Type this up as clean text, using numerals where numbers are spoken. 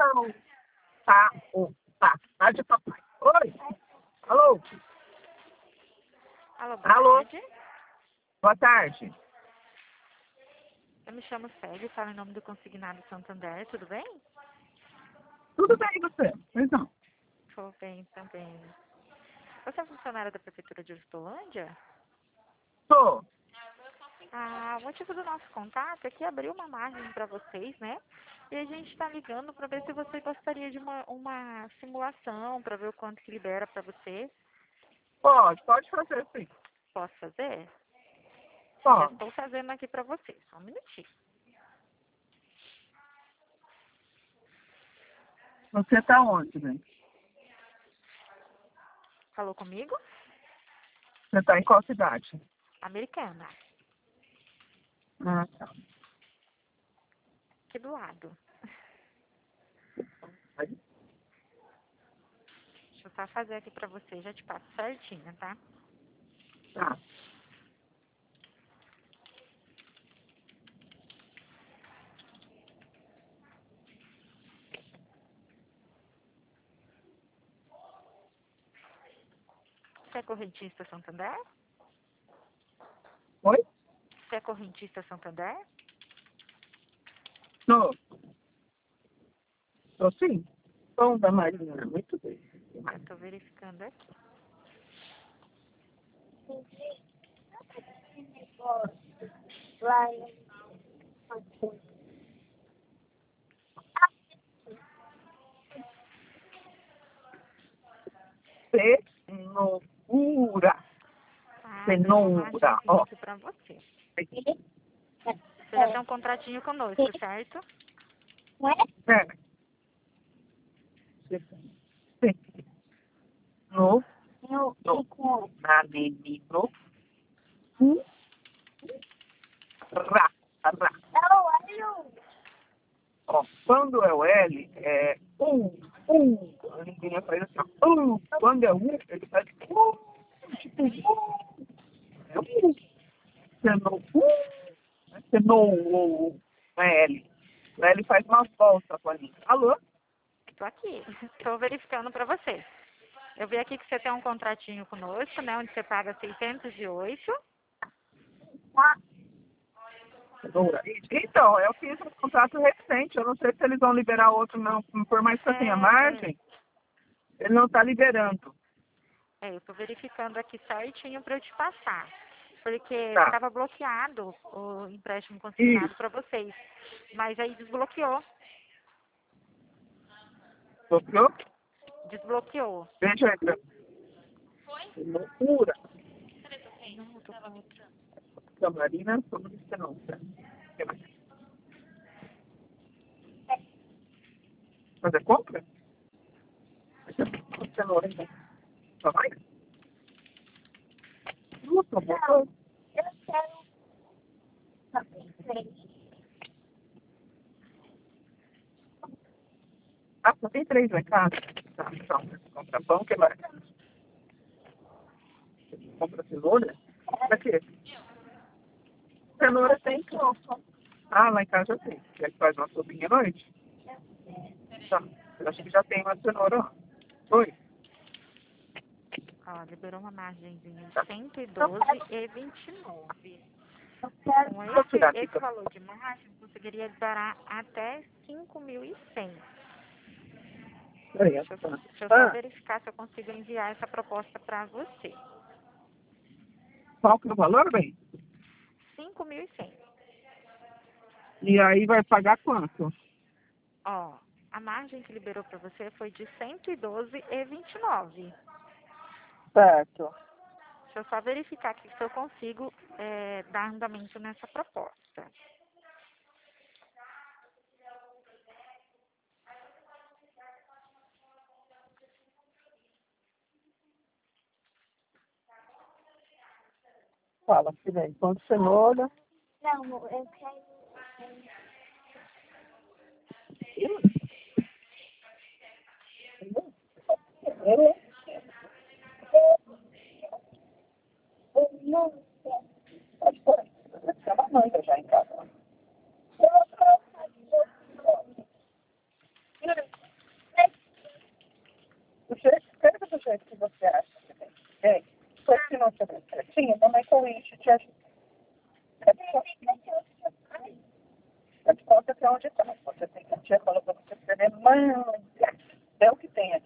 Não. Tá. Tá. Tá de papai. Oi. Alô. Alô, boa Alô. tarde. Boa tarde. Eu me chamo Célia, falo em nome do Consignado Santander, tudo bem? Tudo bem, e você? Pois não. Tô bem também. Você é funcionária da Prefeitura de Hortolândia? Tô. O motivo do nosso contato é que abriu uma margem para vocês, né? E a gente está ligando para ver se você gostaria de uma simulação, para ver o quanto que libera para você. Pode fazer sim. Posso fazer? Já Pode. estou fazendo aqui para você, só um minutinho. Você tá onde, né? Falou comigo? Você tá em qual cidade? Americana, Ah, tá. aqui do lado. Aí. Deixa eu só fazer aqui para você, já te passo certinho, tá? Tá. Você é correntista Santander? Oi? Você é correntista Santander? Tô. Tô sim. Tom da Marina. Muito bem. Eu tô verificando aqui. Cenoura. Abriu uma Cenoura. margenzinha Ó. aqui pra você. Você já tem um contratinho conosco, certo? É. No. No. Na menino. Ra. Ra. Ó, quando é o L, é A linguinha faz assim, ó. Quando é U, ele faz tipo é Cenou, não é L. O L faz uma volta com a língua. Alô? Tô aqui. Tô verificando pra você. Eu vi aqui que você tem um contratinho conosco, né? Onde você paga 608. Cenoura. Então, eu fiz um contrato recente. Eu não sei se eles vão liberar outro, não. Por mais que eu tenha margem, ele não está liberando. Eu tô verificando aqui certinho pra eu te passar. Porque Tá. estava bloqueado o empréstimo consignado Isso. pra vocês. Mas aí desbloqueou. Bloqueou? Desbloqueou. Veja aí. Que loucura. Não, eu tô com outra. Camarina, como disse não. Fazer compra? Cenoura, então. Só vai? Nossa, botou. Ah, só tem 3 lá em casa. Tá, então. Compra pão, que mais? Compra cenoura? Pra quê? Cenoura tem copa. Ah, lá em casa já tem. Quer que faz uma sopinha à noite? Tá. Eu acho que já tem uma cenoura lá. Oi? Ó, liberou uma margenzinha Tá. de 112,29. Com Vou tirar aqui. esse valor de margem, conseguiria liberar até 5.100. Peraí, Deixa eu só verificar se eu consigo enviar essa proposta para você. qual que é o valor, bem? 5.100. E aí vai pagar quanto? Ó, a margem que liberou para você foi de 112,29. Certo. Deixa eu só verificar aqui se eu consigo dar andamento nessa proposta. Fala, filha, pão de cenoura. Não, eu quero. Não, Pode pôr. Tem uma manga já em casa. Deixa eu ver certinho. Mamãe com isso te ajuda. Eu te conto até onde está. Você tem que a tia falou para você escrever manga. É o que tem aqui.